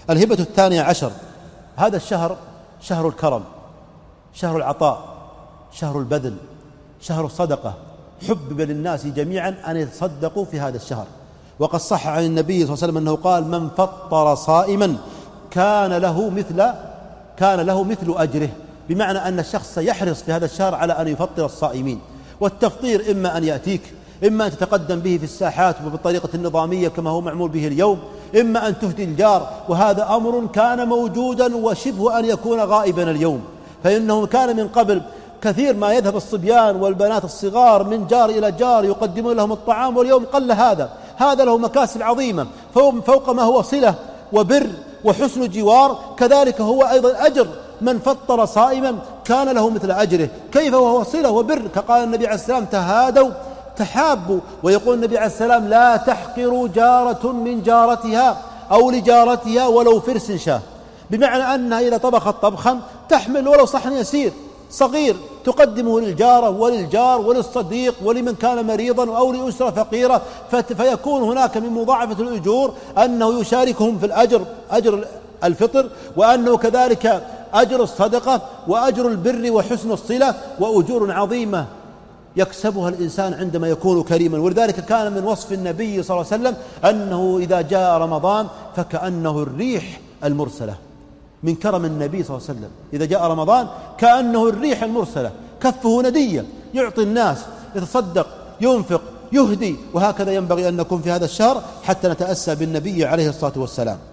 الهبة 12، هذا الشهر شهر الكرم، شهر العطاء، شهر البذل، شهر الصدقة، حبب للناس جميعا أن يتصدقوا في هذا الشهر. وقد صح عن النبي صلى الله عليه وسلم أنه قال: من فطر صائما كان له مثل أجره، بمعنى أن الشخص يحرص في هذا الشهر على أن يفطر الصائمين. والتفطير إما أن يأتيك، إما أن تتقدم به في الساحات وبالطريقة النظامية كما هو معمول به اليوم، إما أن تهدي الجار، وهذا أمر كان موجودا وشبه أن يكون غائبا اليوم، فإنه كان من قبل كثير ما يذهب الصبيان والبنات الصغار من جار إلى جار يقدمون لهم الطعام، واليوم قل هذا له مكاسب عظيمة، فوق ما هو صلة وبر وحسن جوار، كذلك هو أيضا أجر. من فطر صائما كان له مثل أجره، كيف وهو صلة وبر؟ كقال النبي عليه السلام: تهادوا تحابوا. ويقول النبي عليه السلام: لا تحقروا جارة من جارتها أو لجارتها ولو فرس شاه، بمعنى أنها إذا طبخت طبخا تحمل ولو صحن يسير صغير تقدمه للجارة وللجار وللصديق ولمن كان مريضا أو لأسرة فقيرة، فيكون هناك من مضاعفة الأجور أنه يشاركهم في أجر الفطر، وأنه كذلك أجر الصدقة وأجر البر وحسن الصلة وأجور عظيمة يكسبها الإنسان عندما يكون كريما. ولذلك كان من وصف النبي صلى الله عليه وسلم أنه إذا جاء رمضان فكأنه الريح المرسلة. من كرم النبي صلى الله عليه وسلم إذا جاء رمضان كأنه الريح المرسلة، كفه ندية، يعطي الناس، يتصدق، ينفق، يهدي، وهكذا ينبغي أن نكون في هذا الشهر حتى نتأسى بالنبي عليه الصلاة والسلام.